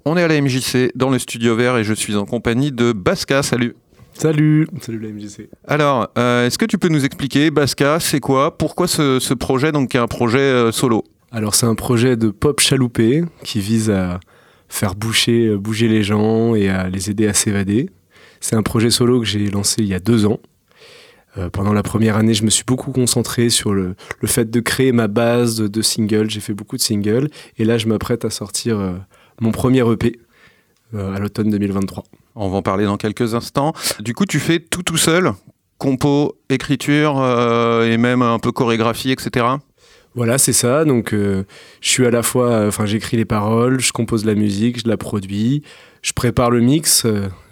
On est à la MJC dans le studio vert et je suis en compagnie de Baska. Salut. Salut la MJC. Alors, est-ce que tu peux nous expliquer, Baska, c'est quoi? Pourquoi ce projet, donc, qui est un projet solo? Alors, c'est un projet de pop chaloupé qui vise à faire bouger les gens et à les aider à s'évader. C'est un projet solo que j'ai lancé il y a 2 ans. Pendant la première année, je me suis beaucoup concentré sur le fait de créer ma base de singles. J'ai fait beaucoup de singles et là, je m'apprête à sortir mon premier EP à l'automne 2023. On va en parler dans quelques instants. Du coup, tu fais tout seul, compo, écriture et même un peu chorégraphie, etc. Voilà, c'est ça. Donc, je suis à la fois, j'écris les paroles, je compose la musique, je la produis, je prépare le mix.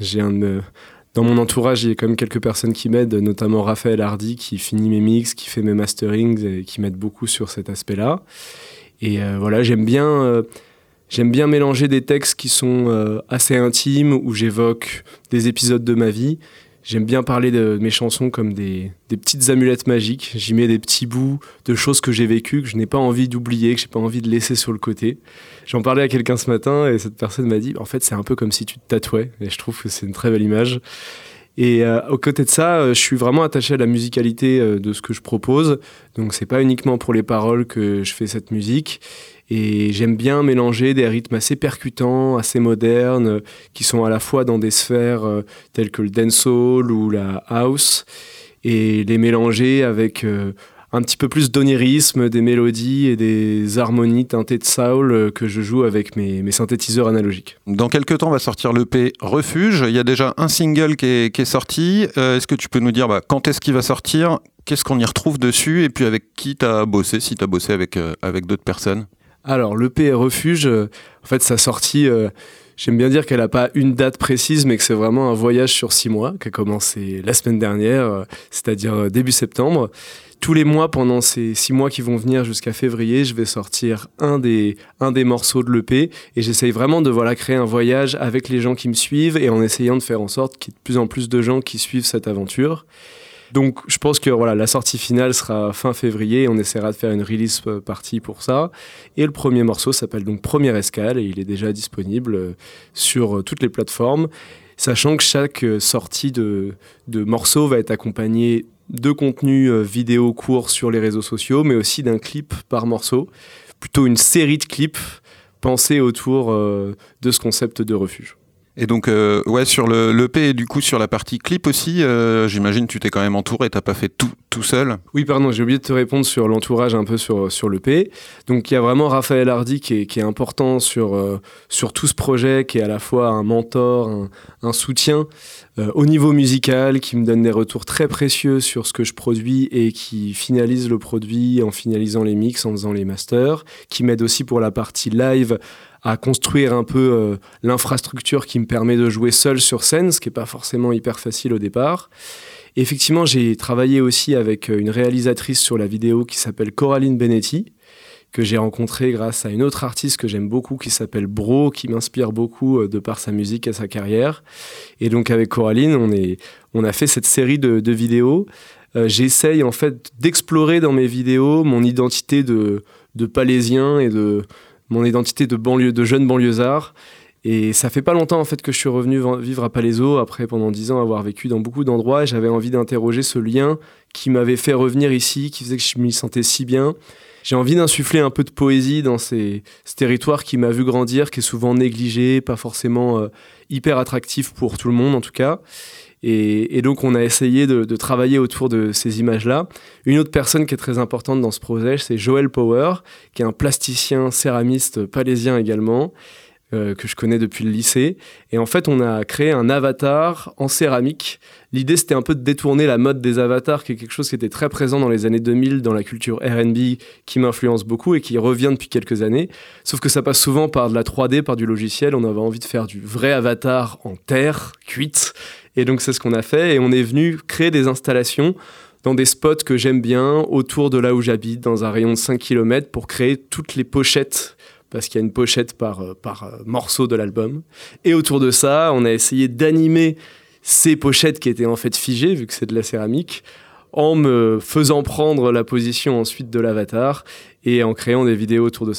Dans mon entourage, il y a quand même quelques personnes qui m'aident, notamment Raphaël Hardy qui finit mes mix, qui fait mes masterings et qui m'aide beaucoup sur cet aspect-là. Et voilà, j'aime bien mélanger des textes qui sont assez intimes, où j'évoque des épisodes de ma vie. J'aime bien parler de mes chansons comme des petites amulettes magiques. J'y mets des petits bouts de choses que j'ai vécues, que je n'ai pas envie d'oublier, que je n'ai pas envie de laisser sur le côté. J'en parlais à quelqu'un ce matin et cette personne m'a dit « En fait, c'est un peu comme si tu te tatouais ». Et je trouve que c'est une très belle image. Et aux côtés de ça, je suis vraiment attaché à la musicalité de ce que je propose. Donc, c'est pas uniquement pour les paroles que je fais cette musique. Et j'aime bien mélanger des rythmes assez percutants, assez modernes, qui sont à la fois dans des sphères telles que le dancehall ou la house, et les mélanger avec un petit peu plus d'onirisme, des mélodies et des harmonies teintées de soul que je joue avec mes synthétiseurs analogiques. Dans quelques temps, va sortir l'EP Refuge. Il y a déjà un single qui est sorti. Est-ce que tu peux nous dire quand est-ce qu'il va sortir? Qu'est-ce qu'on y retrouve dessus? Et puis avec qui tu as bossé, si tu as bossé avec d'autres personnes? Alors, l'EP Refuge, en fait, sa sortie, j'aime bien dire qu'elle n'a pas une date précise, mais que c'est vraiment un voyage sur 6 mois, qui a commencé la semaine dernière, c'est-à-dire début septembre. Tous les mois, pendant ces 6 mois qui vont venir jusqu'à février, je vais sortir un des morceaux de l'EP, et j'essaye vraiment de créer un voyage avec les gens qui me suivent, et en essayant de faire en sorte qu'il y ait de plus en plus de gens qui suivent cette aventure. Donc je pense que la sortie finale sera fin février et on essaiera de faire une release party pour ça. Et le premier morceau s'appelle donc Première Escale et il est déjà disponible sur toutes les plateformes, sachant que chaque sortie de morceau va être accompagnée de contenu vidéo court sur les réseaux sociaux, mais aussi d'un clip par morceau, plutôt une série de clips pensés autour de ce concept de refuge. Et donc, sur l'EP et du coup sur la partie clip aussi, j'imagine tu t'es quand même entouré, t'as pas fait tout seul? Oui, pardon, j'ai oublié de te répondre sur l'entourage un peu sur l'EP. Donc il y a vraiment Raphaël Hardy qui est important sur tout ce projet, qui est à la fois un mentor, un soutien au niveau musical, qui me donne des retours très précieux sur ce que je produis et qui finalise le produit en finalisant les mix, en faisant les masters, qui m'aide aussi pour la partie live à construire un peu l'infrastructure qui me permet de jouer seul sur scène, ce qui n'est pas forcément hyper facile au départ. Et effectivement, j'ai travaillé aussi avec une réalisatrice sur la vidéo qui s'appelle Coraline Benetti, que j'ai rencontrée grâce à une autre artiste que j'aime beaucoup qui s'appelle Bro, qui m'inspire beaucoup de par sa musique et sa carrière. Et donc avec Coraline, on a fait cette série de vidéos. J'essaye en fait d'explorer dans mes vidéos mon identité de Palaisien et mon identité de jeune banlieusard. Et ça fait pas longtemps en fait que je suis revenu vivre à Palaiseau après pendant 10 ans avoir vécu dans beaucoup d'endroits et j'avais envie d'interroger ce lien qui m'avait fait revenir ici, qui faisait que je m'y sentais si bien. J'ai envie d'insuffler un peu de poésie dans ce territoire qui m'a vu grandir, qui est souvent négligé, pas forcément hyper attractif pour tout le monde en tout cas. Et donc on a essayé de travailler autour de ces images-là. Une autre personne qui est très importante dans ce projet, c'est Joël Power, qui est un plasticien céramiste palaisien également, que je connais depuis le lycée. Et en fait, on a créé un avatar en céramique. L'idée, c'était un peu de détourner la mode des avatars, qui est quelque chose qui était très présent dans les années 2000, dans la culture R&B, qui m'influence beaucoup et qui revient depuis quelques années. Sauf que ça passe souvent par de la 3D, par du logiciel. On avait envie de faire du vrai avatar en terre, cuite. Et donc, c'est ce qu'on a fait. Et on est venu créer des installations dans des spots que j'aime bien, autour de là où j'habite, dans un rayon de 5 km, pour créer toutes les pochettes, parce qu'il y a une pochette par morceau de l'album. Et autour de ça, on a essayé d'animer ces pochettes qui étaient en fait figées, vu que c'est de la céramique, en me faisant prendre la position ensuite de l'avatar et en créant des vidéos autour de ça.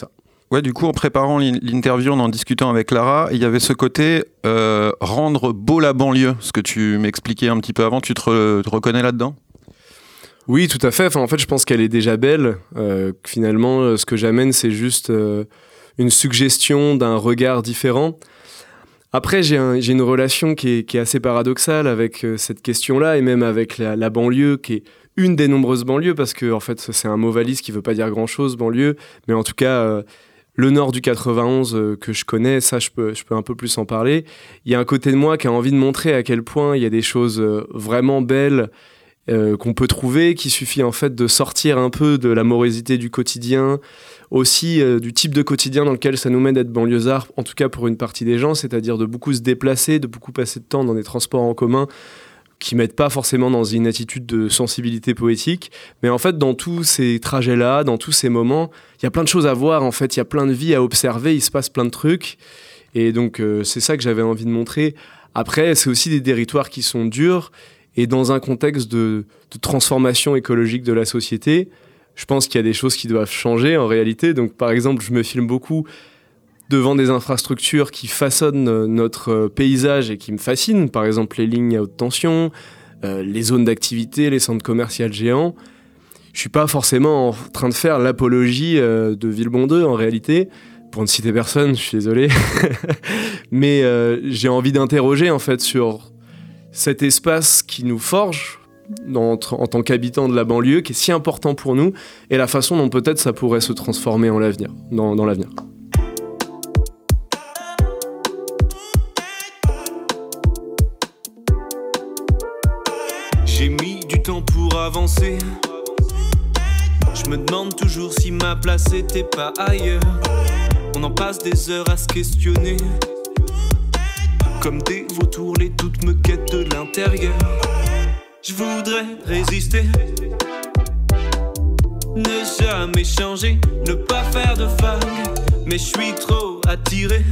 Ouais, du coup, en préparant l'interview, en discutant avec Lara, il y avait ce côté rendre beau la banlieue, ce que tu m'expliquais un petit peu avant. Tu te reconnais là-dedans ? Oui, tout à fait. Enfin, en fait, je pense qu'elle est déjà belle. Finalement, ce que j'amène, c'est juste une suggestion d'un regard différent. Après, j'ai une relation qui est assez paradoxale avec cette question-là, et même avec la banlieue, qui est une des nombreuses banlieues, parce que en fait, c'est un mot valise qui ne veut pas dire grand-chose, banlieue, mais en tout cas... le nord du 91 que je connais, ça je peux un peu plus en parler. Il y a un côté de moi qui a envie de montrer à quel point il y a des choses vraiment belles qu'on peut trouver, qu'il suffit en fait de sortir un peu de la morosité du quotidien, aussi du type de quotidien dans lequel ça nous mène d'être banlieusard, en tout cas pour une partie des gens, c'est-à-dire de beaucoup se déplacer, de beaucoup passer de temps dans des transports en commun, qui mettent pas forcément dans une attitude de sensibilité poétique, mais en fait dans tous ces trajets-là, dans tous ces moments, il y a plein de choses à voir, en fait, il y a plein de vies à observer, il se passe plein de trucs, et donc c'est ça que j'avais envie de montrer. Après, c'est aussi des territoires qui sont durs, et dans un contexte de transformation écologique de la société, je pense qu'il y a des choses qui doivent changer en réalité. Donc par exemple, je me filme beaucoup devant des infrastructures qui façonnent notre paysage et qui me fascinent, par exemple les lignes à haute tension, les zones d'activité, les centres commerciaux géants. Je suis pas forcément en train de faire l'apologie de Villebon-II en réalité, pour ne citer personne, je suis désolé, mais j'ai envie d'interroger en fait sur cet espace qui nous forge en tant qu'habitants de la banlieue, qui est si important pour nous, et la façon dont peut-être ça pourrait se transformer dans l'avenir. J'ai mis du temps pour avancer. Je me demande toujours si ma place était pas ailleurs. On en passe des heures à se questionner. Comme des vautours, les doutes me quittent de l'intérieur. Je voudrais résister, ne jamais changer, ne pas faire de vagues. Mais je suis trop attiré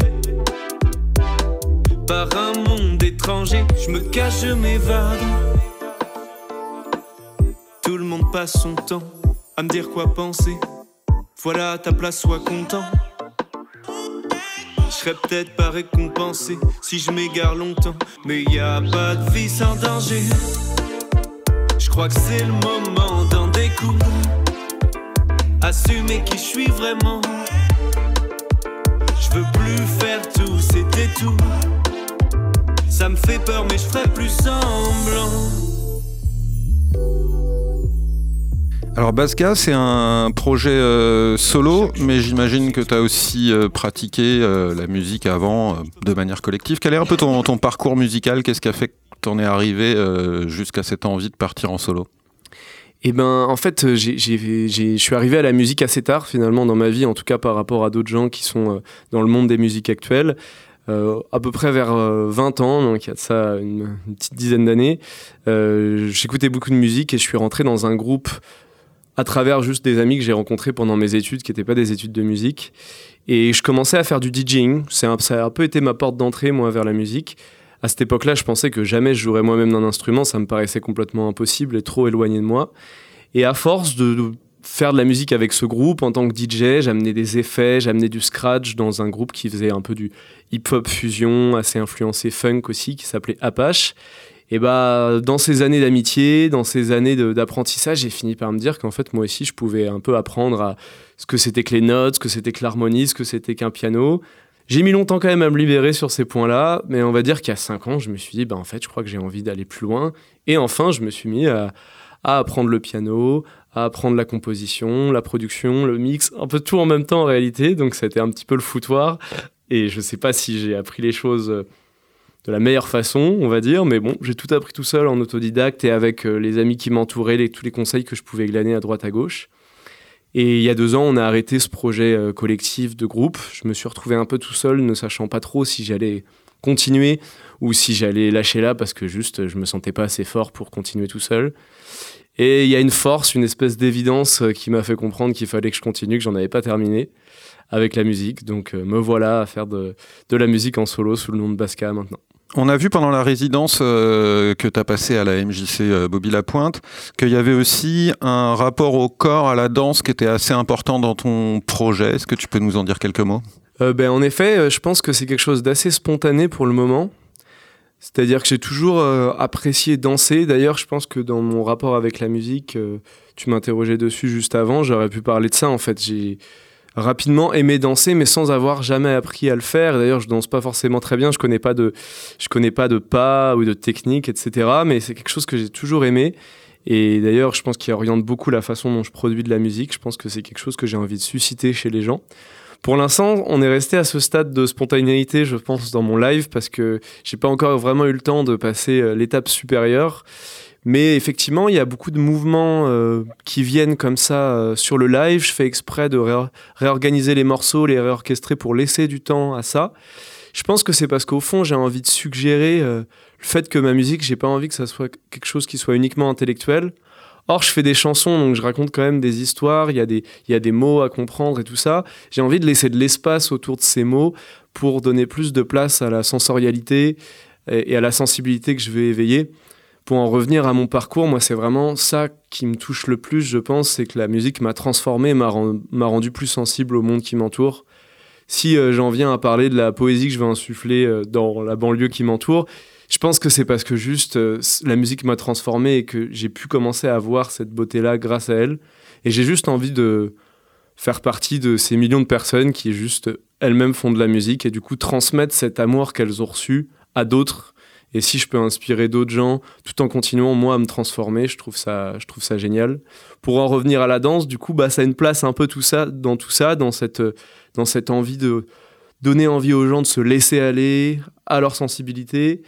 par un monde étranger. Je me cache, je m'évade. Tout le monde passe son temps à me dire quoi penser. Voilà ta place, sois content. Je serais peut-être pas récompensé si je m'égare longtemps. Mais y a pas de vie sans danger. Je crois que c'est le moment d'en découdre. Assumer qui je suis vraiment. Je veux plus faire tout, c'était tout. Ça me fait peur mais je ferai plus semblant. Alors Baska, c'est un projet solo, mais j'imagine que tu as aussi pratiqué la musique avant de manière collective. Quel est un peu ton parcours musical ? Qu'est-ce qui a fait que tu en es arrivé jusqu'à cette envie de partir en solo ? Eh ben, en fait, je suis arrivé à la musique assez tard, finalement, dans ma vie, en tout cas par rapport à d'autres gens qui sont dans le monde des musiques actuelles. À peu près vers 20 ans, donc il y a de ça une petite dizaine d'années. J'écoutais beaucoup de musique et je suis rentré dans un groupe à travers juste des amis que j'ai rencontrés pendant mes études, qui n'étaient pas des études de musique. Et je commençais à faire du DJing. Ça a un peu été ma porte d'entrée, moi, vers la musique. À cette époque-là, je pensais que jamais je jouerais moi-même d'un instrument. Ça me paraissait complètement impossible et trop éloigné de moi. Et à force de faire de la musique avec ce groupe, en tant que DJ, j'amenais des effets, j'amenais du scratch dans un groupe qui faisait un peu du hip-hop fusion, assez influencé funk aussi, qui s'appelait Apache. Et bah, dans ces années d'amitié, dans ces années d'apprentissage, j'ai fini par me dire qu'en fait, moi aussi, je pouvais un peu apprendre à ce que c'était que les notes, ce que c'était que l'harmonie, ce que c'était qu'un piano. J'ai mis longtemps quand même à me libérer sur ces points-là, mais on va dire qu'il y a 5 ans, je me suis dit, bah, en fait, je crois que j'ai envie d'aller plus loin. Et enfin, je me suis mis à apprendre le piano, à apprendre la composition, la production, le mix, un peu tout en même temps en réalité. Donc, c'était un petit peu le foutoir. Et je sais pas si j'ai appris les choses de la meilleure façon, on va dire, mais bon, j'ai tout appris tout seul en autodidacte et avec les amis qui m'entouraient, tous les conseils que je pouvais glaner à droite à gauche. Et il y a 2 ans, on a arrêté ce projet collectif de groupe. Je me suis retrouvé un peu tout seul, ne sachant pas trop si j'allais continuer ou si j'allais lâcher là, parce que juste, je me sentais pas assez fort pour continuer tout seul. Et il y a une force, une espèce d'évidence qui m'a fait comprendre qu'il fallait que je continue, que j'en avais pas terminé avec la musique. Donc me voilà à faire de la musique en solo sous le nom de Baska maintenant. On a vu pendant la résidence que tu as passée à la MJC Bobby Lapointe qu'il y avait aussi un rapport au corps, à la danse qui était assez important dans ton projet. Est-ce que tu peux nous en dire quelques mots ? En effet, je pense que c'est quelque chose d'assez spontané pour le moment. C'est-à-dire que j'ai toujours apprécié danser. D'ailleurs, je pense que dans mon rapport avec la musique, tu m'interrogeais dessus juste avant, j'aurais pu parler de ça en fait. J'ai rapidement aimé danser, mais sans avoir jamais appris à le faire. D'ailleurs, je danse pas forcément très bien, je connais pas de pas ou de technique, etc. Mais c'est quelque chose que j'ai toujours aimé. Et d'ailleurs, je pense qu'il oriente beaucoup la façon dont je produis de la musique. Je pense que c'est quelque chose que j'ai envie de susciter chez les gens. Pour l'instant, on est resté à ce stade de spontanéité, je pense, dans mon live, parce que j'ai pas encore vraiment eu le temps de passer l'étape supérieure. Mais effectivement, il y a beaucoup de mouvements qui viennent comme ça sur le live. Je fais exprès de réorganiser les morceaux, les réorchestrer pour laisser du temps à ça. Je pense que c'est parce qu'au fond, j'ai envie de suggérer le fait que ma musique, j'ai pas envie que ça soit quelque chose qui soit uniquement intellectuel. Or, je fais des chansons, donc je raconte quand même des histoires, il y a des mots à comprendre et tout ça. J'ai envie de laisser de l'espace autour de ces mots pour donner plus de place à la sensorialité et à la sensibilité que je vais éveiller. Pour en revenir à mon parcours, moi, c'est vraiment ça qui me touche le plus, je pense, c'est que la musique m'a transformé, m'a rendu plus sensible au monde qui m'entoure. Si j'en viens à parler de la poésie que je vais insuffler dans la banlieue qui m'entoure, je pense que c'est parce que juste la musique m'a transformé et que j'ai pu commencer à voir cette beauté-là grâce à elle. Et j'ai juste envie de faire partie de ces millions de personnes qui juste elles-mêmes font de la musique et du coup transmettre cet amour qu'elles ont reçu à d'autres. Et si je peux inspirer d'autres gens, tout en continuant, moi, à me transformer, je trouve ça génial. Pour en revenir à la danse, du coup, ça a une place un peu dans cette envie de donner envie aux gens de se laisser aller à leur sensibilité.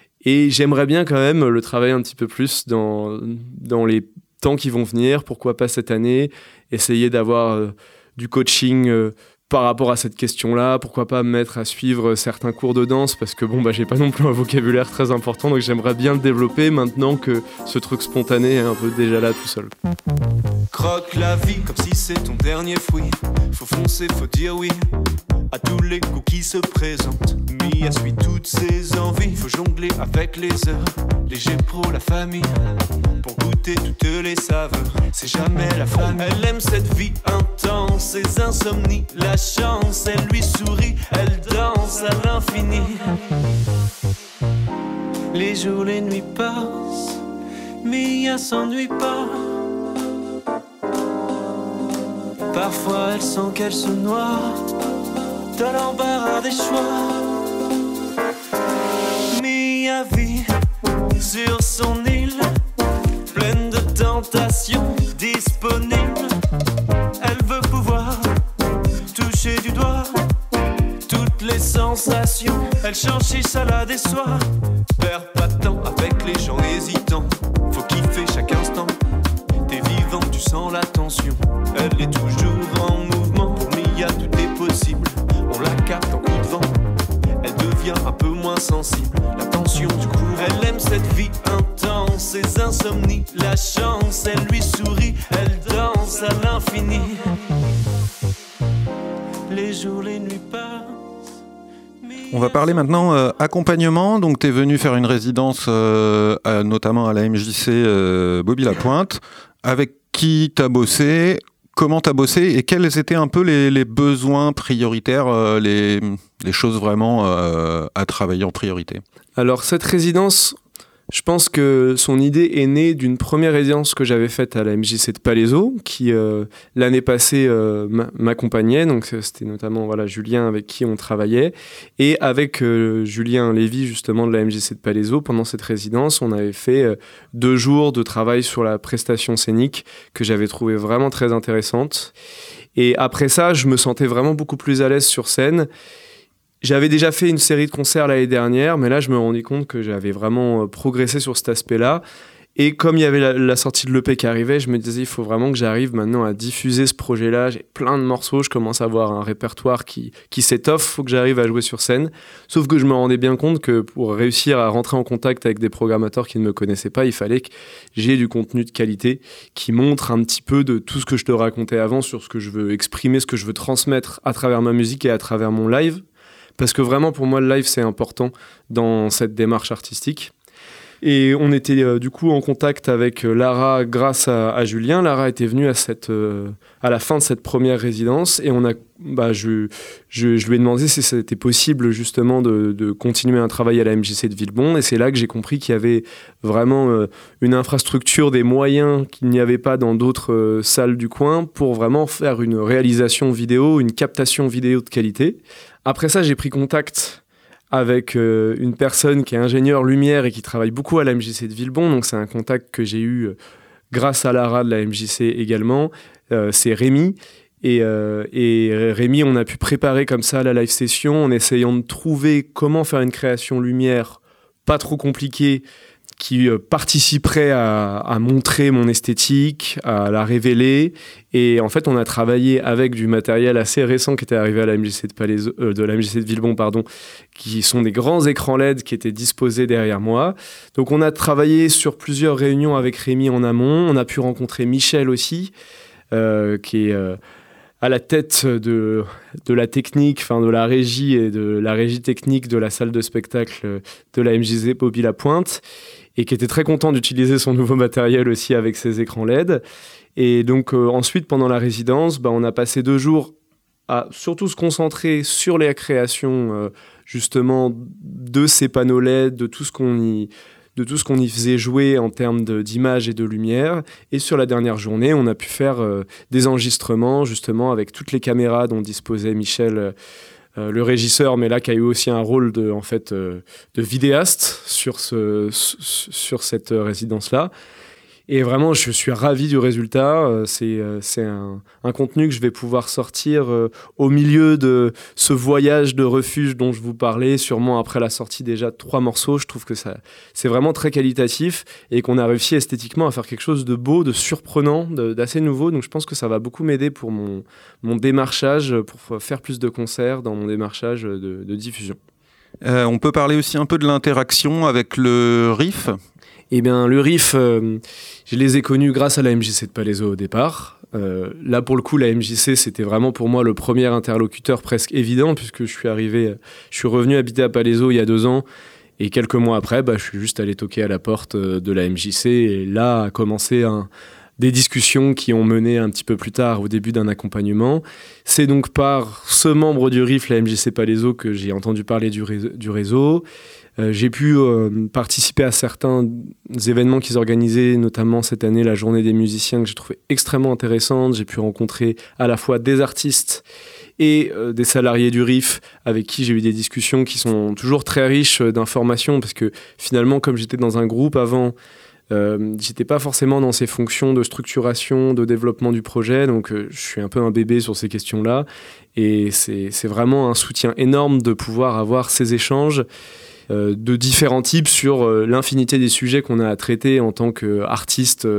Et j'aimerais bien quand même le travailler un petit peu plus dans les temps qui vont venir. Pourquoi pas cette année, essayer d'avoir du coaching par rapport à cette question-là, pourquoi pas me mettre à suivre certains cours de danse parce que j'ai pas non plus un vocabulaire très important, donc j'aimerais bien le développer maintenant que ce truc spontané est un peu déjà là tout seul. Croque la vie comme si c'est ton dernier fruit. Faut foncer, faut dire oui à tous les coups qui se présentent. Mia suit toutes ses envies. Faut jongler avec les heures. Léger pro, la famille. Pour goûter toutes les saveurs. C'est jamais la femme. Elle aime cette vie intense, ses insomnies. La chance, elle lui sourit. Elle danse à l'infini. Les jours, les nuits passent. Mia s'ennuie pas. Parfois elle sent qu'elle se noie dans l'embarras des choix. Mia vit sur son île, pleine de tentations disponibles. Elle veut pouvoir toucher du doigt toutes les sensations. Elle change si salade et soie. Perds pas de temps avec les gens hésitants. Faut kiffer chaque instant. T'es vivant, tu sens la tension. Elle est toujours en mouvement. Pour Mia, tout est possible. On la capte en coup de vent. Elle devient un peu moins sensible. La tension du cours. Elle aime cette vie intense, ses insomnies. La chance, elle lui sourit. Elle danse à l'infini. Les jours, les nuits passent. On va parler maintenant accompagnement. Donc, tu es venu faire une résidence notamment à la MJC Bobby Lapointe. Avec qui tu as bossé ? Comment tu as bossé et quels étaient un peu les besoins prioritaires, les choses vraiment à travailler en priorité ? Alors, cette résidence, je pense que son idée est née d'une première résidence que j'avais faite à la MJC de Palaiseau, qui l'année passée m'accompagnait. Donc, c'était notamment Julien avec qui on travaillait. Et avec Julien Lévy, justement, de la MJC de Palaiseau, pendant cette résidence, on avait fait 2 jours de travail sur la prestation scénique que j'avais trouvé vraiment très intéressante. Et après ça, je me sentais vraiment beaucoup plus à l'aise sur scène. J'avais déjà fait une série de concerts l'année dernière, mais là, je me rendais compte que j'avais vraiment progressé sur cet aspect-là. Et comme il y avait la sortie de l'EP qui arrivait, je me disais, il faut vraiment que j'arrive maintenant à diffuser ce projet-là. J'ai plein de morceaux, je commence à avoir un répertoire qui s'étoffe, il faut que j'arrive à jouer sur scène. Sauf que je me rendais bien compte que pour réussir à rentrer en contact avec des programmateurs qui ne me connaissaient pas, il fallait que j'ai du contenu de qualité qui montre un petit peu de tout ce que je te racontais avant sur ce que je veux exprimer, ce que je veux transmettre à travers ma musique et à travers mon live. parce que vraiment pour moi le live c'est important dans cette démarche artistique. Et on était du coup en contact avec Lara grâce à Julien. Lara était venue à la fin de cette première résidence et je lui ai demandé si c'était possible justement de continuer un travail à la MJC de Villebon. Et c'est là que j'ai compris qu'il y avait vraiment une infrastructure, des moyens qu'il n'y avait pas dans d'autres salles du coin pour vraiment faire une réalisation vidéo, une captation vidéo de qualité. Après ça, j'ai pris contact avec une personne qui est ingénieur lumière et qui travaille beaucoup à la MJC de Villebon. Donc c'est un contact que j'ai eu grâce à Lara de la MJC également. C'est Rémi. Et Rémi, on a pu préparer comme ça la live session en essayant de trouver comment faire une création lumière pas trop compliquée qui participerait à montrer mon esthétique, à la révéler. Et en fait, on a travaillé avec du matériel assez récent qui était arrivé à la MJC de la MJC de Villebon, qui sont des grands écrans LED qui étaient disposés derrière moi. Donc, on a travaillé sur plusieurs réunions avec Rémi en amont. On a pu rencontrer Michel aussi, qui est à la tête de la technique, de la régie et de la régie technique de la salle de spectacle de la MJC Bobby-la-Pointe, et qui était très content d'utiliser son nouveau matériel aussi avec ses écrans LED. Et donc ensuite, pendant la résidence, on a passé 2 jours à surtout se concentrer sur la création justement de ces panneaux LED, de tout ce qu'on y faisait jouer en termes d'image et de lumière. Et sur la dernière journée, on a pu faire des enregistrements justement avec toutes les caméras dont disposait Michel, le régisseur, mais là qui a eu aussi un rôle de vidéaste sur cette résidence-là. Et vraiment, je suis ravi du résultat. C'est un contenu que je vais pouvoir sortir au milieu de ce voyage de refuge dont je vous parlais, sûrement après la sortie déjà de 3 morceaux. Je trouve que c'est vraiment très qualitatif et qu'on a réussi esthétiquement à faire quelque chose de beau, de surprenant, d'assez nouveau. Donc je pense que ça va beaucoup m'aider pour mon démarchage, pour faire plus de concerts dans mon démarchage de diffusion. On peut parler aussi un peu de l'interaction avec le RIF. Eh bien, le RIF, je les ai connus grâce à la MJC de Palaiseau au départ. Là, pour le coup, la MJC, c'était vraiment pour moi le premier interlocuteur presque évident, puisque je suis revenu habiter à Palaiseau il y a 2 ans, et quelques mois après, je suis juste allé toquer à la porte de la MJC, et là a commencé des discussions qui ont mené un petit peu plus tard au début d'un accompagnement. C'est donc par ce membre du RIF, la MJC Palaiseau, que j'ai entendu parler du réseau. J'ai pu participer à certains événements qu'ils organisaient, notamment cette année la journée des musiciens, que j'ai trouvé extrêmement intéressante. J'ai pu rencontrer à la fois des artistes et des salariés du RIF avec qui j'ai eu des discussions qui sont toujours très riches d'informations, parce que finalement, comme j'étais dans un groupe avant, j'étais pas forcément dans ces fonctions de structuration, de développement du projet, donc je suis un peu un bébé sur ces questions-là, et c'est vraiment un soutien énorme de pouvoir avoir ces échanges de différents types sur l'infinité des sujets qu'on a à traiter en tant qu'artiste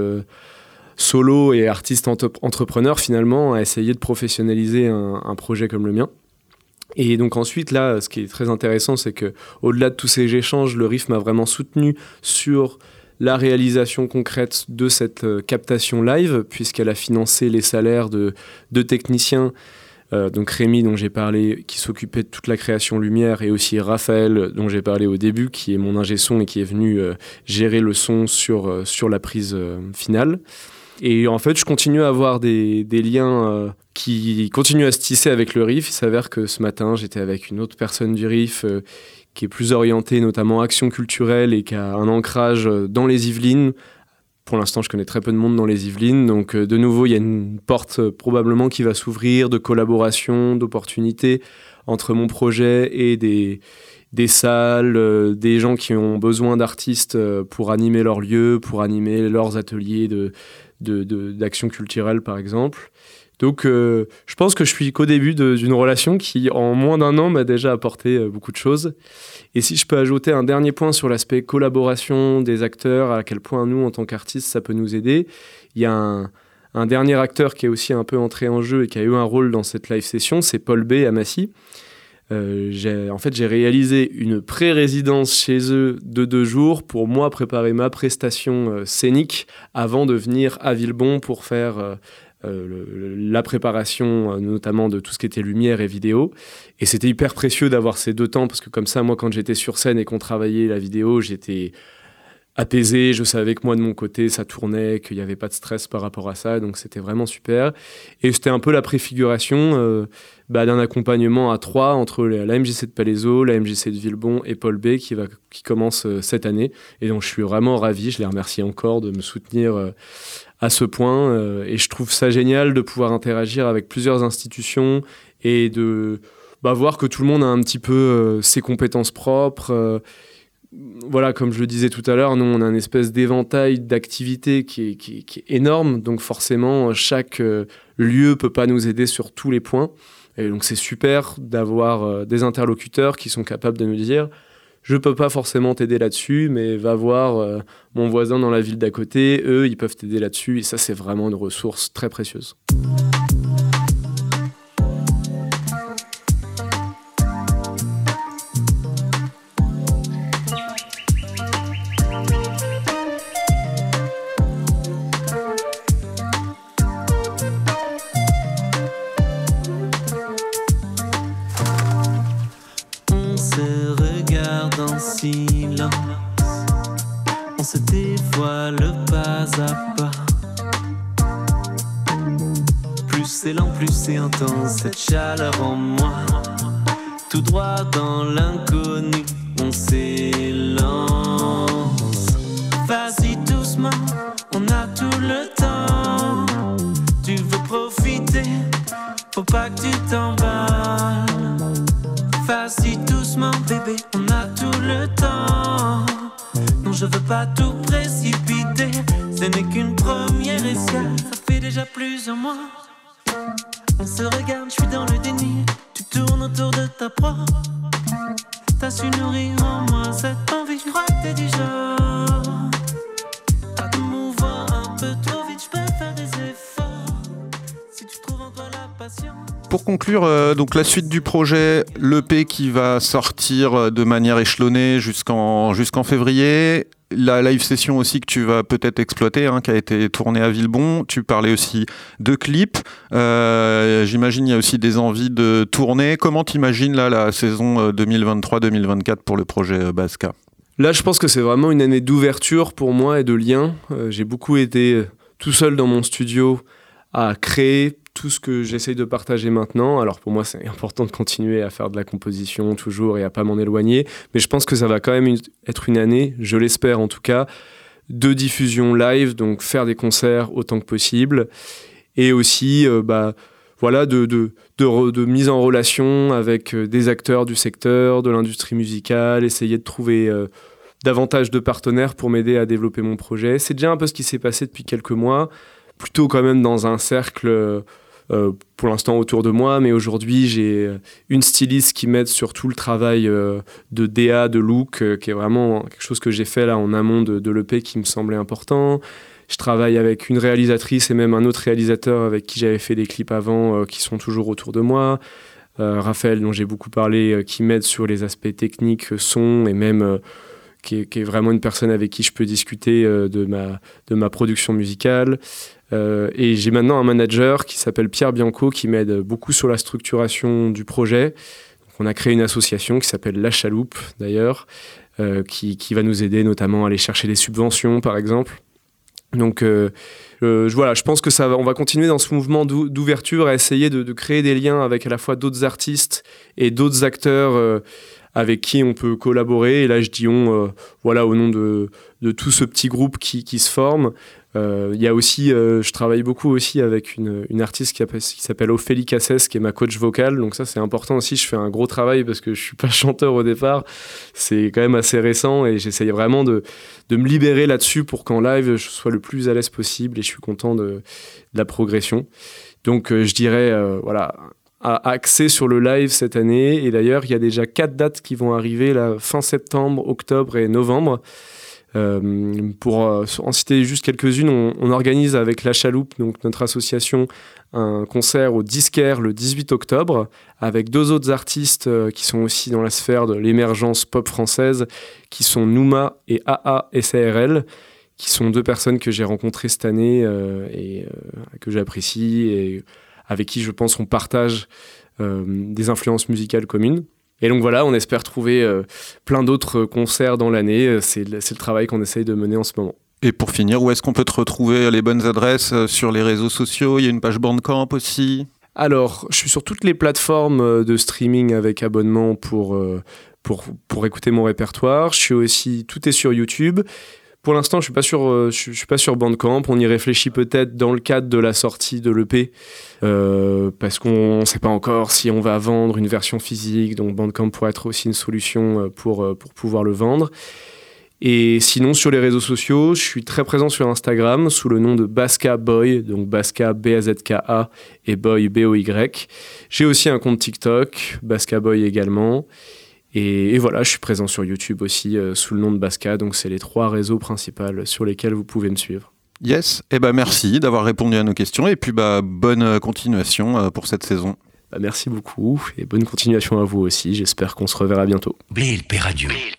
solo et artiste entrepreneur, finalement, à essayer de professionnaliser un projet comme le mien. Et donc ensuite, là, ce qui est très intéressant, c'est qu'au-delà de tous ces échanges, le RIF m'a vraiment soutenu sur la réalisation concrète de cette captation live, puisqu'elle a financé les salaires de techniciens. Donc Rémi, dont j'ai parlé, qui s'occupait de toute la création lumière, et aussi Raphaël, dont j'ai parlé au début, qui est mon ingé son et qui est venu gérer le son sur la prise finale. Et en fait, je continue à avoir des liens qui continuent à se tisser avec le RIF. Il s'avère que ce matin, j'étais avec une autre personne du RIF qui est plus orientée notamment action culturelle et qui a un ancrage dans les Yvelines. Pour l'instant, je connais très peu de monde dans les Yvelines, donc de nouveau, il y a une porte probablement qui va s'ouvrir de collaboration, d'opportunités entre mon projet et des salles, des gens qui ont besoin d'artistes pour animer leur lieu, pour animer leurs ateliers d'action culturelle, par exemple. Donc, je pense que je suis qu'au début d'une relation qui, en moins d'1 an, m'a déjà apporté beaucoup de choses. Et si je peux ajouter un dernier point sur l'aspect collaboration des acteurs, à quel point nous, en tant qu'artistes, ça peut nous aider. Il y a un dernier acteur qui est aussi un peu entré en jeu et qui a eu un rôle dans cette live session, c'est Paul B. à Massy. J'ai réalisé une pré-résidence chez eux de 2 jours pour moi préparer ma prestation scénique avant de venir à Villebon pour faire la préparation notamment de tout ce qui était lumière et vidéo. Et c'était hyper précieux d'avoir ces 2 temps, parce que comme ça, moi, quand j'étais sur scène et qu'on travaillait la vidéo, j'étais apaisé, je savais que moi de mon côté ça tournait, qu'il n'y avait pas de stress par rapport à ça, donc c'était vraiment super. Et c'était un peu la préfiguration d'un accompagnement à 3 entre la MJC de Palaiseau, la MJC de Villebon et Paul B qui commence cette année, et donc je suis vraiment ravi, je les remercie encore de me soutenir à ce point, et je trouve ça génial de pouvoir interagir avec plusieurs institutions et de voir que tout le monde a un petit peu ses compétences propres. Voilà, comme je le disais tout à l'heure, nous on a une espèce d'éventail d'activités qui est énorme, donc forcément chaque lieu peut pas nous aider sur tous les points, et donc c'est super d'avoir des interlocuteurs qui sont capables de nous dire je peux pas forcément t'aider là-dessus, mais va voir mon voisin dans la ville d'à côté, eux ils peuvent t'aider là-dessus, et ça c'est vraiment une ressource très précieuse. Silence, on se dévoile pas à pas. Plus c'est lent, plus c'est intense, cette chaleur en moi. Tout droit dans l'inconnu, on s'élance. Vas-y doucement, on a tout le temps. Tu veux profiter, faut pas que tu t'emballes. Vas-y doucement bébé, on a tout le temps. Non je veux pas tout précipiter, ce n'est qu'une première escale. Ça fait déjà plusieurs mois, on se regarde, je suis dans le déni. Tu tournes autour de ta proie, t'as su nourrir en moi cette envie. Je crois que t'es du genre à te mouvoir un peu trop vite. Je peux faire des efforts si tu trouves en toi la passion. Pour conclure, donc la suite du projet, l'EP qui va sortir de manière échelonnée jusqu'en février, la live session aussi que tu vas peut-être exploiter, qui a été tournée à Villebon. Tu parlais aussi de clips. J'imagine il y a aussi des envies de tourner. Comment t'imagines là la saison 2023-2024 pour le projet Baska ? Là, je pense que c'est vraiment une année d'ouverture pour moi et de lien. J'ai beaucoup été tout seul dans mon studio à créer tout ce que j'essaye de partager maintenant. Alors pour moi, c'est important de continuer à faire de la composition toujours et à pas m'en éloigner. Mais je pense que ça va quand même être une année, je l'espère en tout cas, de diffusion live, donc faire des concerts autant que possible. Et aussi de mise en relation avec des acteurs du secteur, de l'industrie musicale, essayer de trouver davantage de partenaires pour m'aider à développer mon projet. C'est déjà un peu ce qui s'est passé depuis quelques mois, plutôt quand même dans un cercle pour l'instant autour de moi, mais aujourd'hui j'ai une styliste qui m'aide sur tout le travail de DA, de look, qui est vraiment quelque chose que j'ai fait là en amont de l'EP qui me semblait important. Je travaille avec une réalisatrice et même un autre réalisateur avec qui j'avais fait des clips avant, qui sont toujours autour de moi. Raphaël, dont j'ai beaucoup parlé, qui m'aide sur les aspects techniques, son, et même qui est vraiment une personne avec qui je peux discuter de ma production musicale. Et j'ai maintenant un manager qui s'appelle Pierre Bianco, qui m'aide beaucoup sur la structuration du projet. Donc on a créé une association qui s'appelle La Chaloupe, d'ailleurs, qui va nous aider notamment à aller chercher des subventions, par exemple. Donc je pense que on va continuer dans ce mouvement d'ouverture, à essayer de créer des liens avec à la fois d'autres artistes et d'autres acteurs avec qui on peut collaborer. Et là, je dis au nom de tout ce petit groupe qui se forme. Il y a aussi, je travaille beaucoup aussi avec une artiste qui s'appelle Ophélie Cassès, qui est ma coach vocale. Donc ça, c'est important aussi. Je fais un gros travail parce que je suis pas chanteur au départ. C'est quand même assez récent et j'essaye vraiment de me libérer là-dessus pour qu'en live, je sois le plus à l'aise possible, et je suis content de la progression. Donc je dirais, axé sur le live cette année. Et d'ailleurs, il y a déjà 4 dates qui vont arriver là, fin septembre, octobre et novembre. Pour en citer juste quelques-unes, on organise avec La Chaloupe, donc notre association, un concert au Disquaire le 18 octobre avec 2 autres artistes qui sont aussi dans la sphère de l'émergence pop française, qui sont Nouma et AA SARL, qui sont 2 personnes que j'ai rencontrées cette année et que j'apprécie et avec qui je pense on partage des influences musicales communes. Et donc voilà, on espère trouver plein d'autres concerts dans l'année. C'est le travail qu'on essaye de mener en ce moment. Et pour finir, où est-ce qu'on peut te retrouver? Les bonnes adresses sur les réseaux sociaux? Il y a une page Bandcamp aussi. Alors, je suis sur toutes les plateformes de streaming avec abonnement pour écouter mon répertoire. Je suis aussi, tout est sur YouTube. Pour l'instant, je suis pas sur Bandcamp. On y réfléchit peut-être dans le cadre de la sortie de l'EP, parce qu'on ne sait pas encore si on va vendre une version physique. Donc Bandcamp pourrait être aussi une solution pour pouvoir le vendre. Et sinon, sur les réseaux sociaux, je suis très présent sur Instagram sous le nom de Baska Boy, donc Baska B-A-Z-K-A et Boy B-O-Y. J'ai aussi un compte TikTok, Baska Boy également. Et voilà, je suis présent sur YouTube aussi sous le nom de Baska, donc c'est les 3 réseaux principaux sur lesquels vous pouvez me suivre. Yes, merci d'avoir répondu à nos questions et puis bonne continuation pour cette saison. Merci beaucoup et bonne continuation à vous aussi, j'espère qu'on se reverra bientôt. BLP Radio.